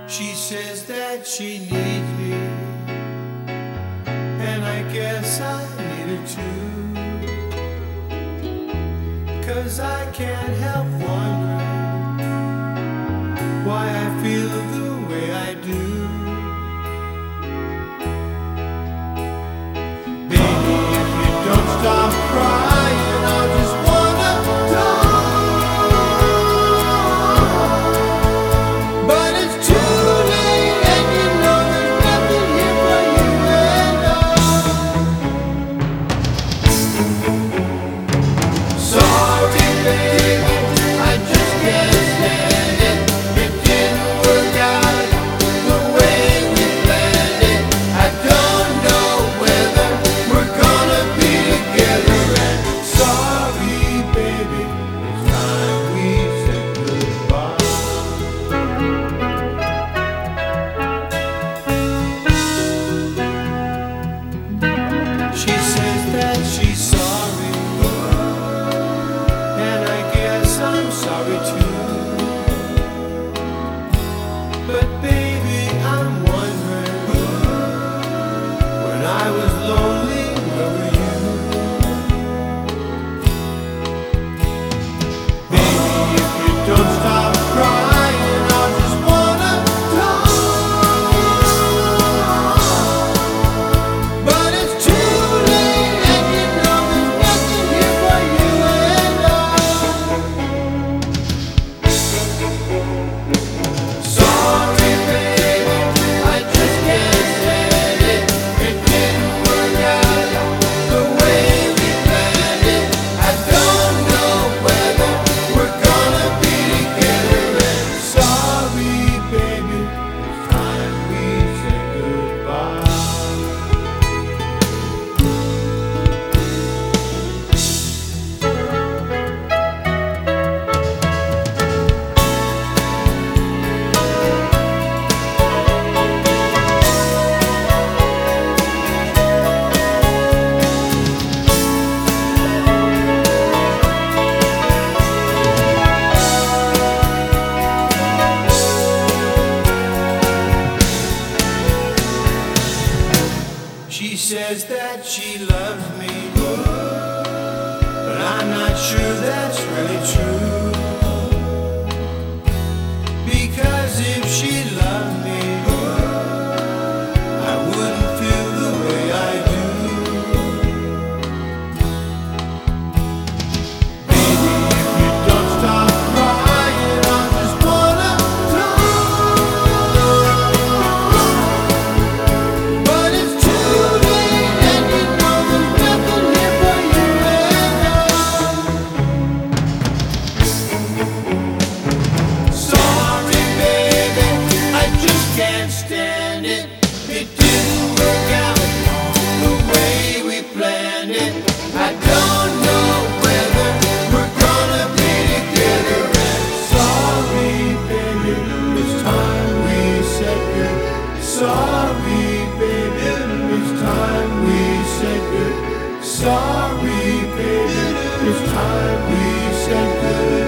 She says that she needs me, and I guess I need her too. 'Cause I can't help wondering why I feel the way I do. Baby, if you don't stop crying, I'll just wanna die. But it's too late, and you know there's nothing here for you and I. Sorry, baby, I just can't stand it. It didn't work out the way we planned it. I don't know whether we're gonna be together. And sorry, baby, it's time we said goodbye. She says that she's sorry, and I guess I'm sorry too. But baby, I'm wondering, when I was lonely, where were you? Baby, if you don't stop crying, I'll just wanna die. But it's too late, and you know there's nothing here for you and I. Sorry, baby, I just can't stand it. It didn't work out the way we planned it. I don't know whether we're gonna be together. And sorry, baby, it's time we said goodbye. She says that she loves me, but I'm not sure that's really true. Because if she loved me, I wouldn't feel the way I do. Baby, if you don't stop crying, I just wanna die. But it's too late, and you know there's nothing here for you and I. Sorry, baby, I just can't stand it. It didn't work out the way we planned it. I don't know whether we're gonna be together. And sorry, baby, it's time we said good. Sorry, baby, it's time we said good. Sorry, baby, it's time we said good.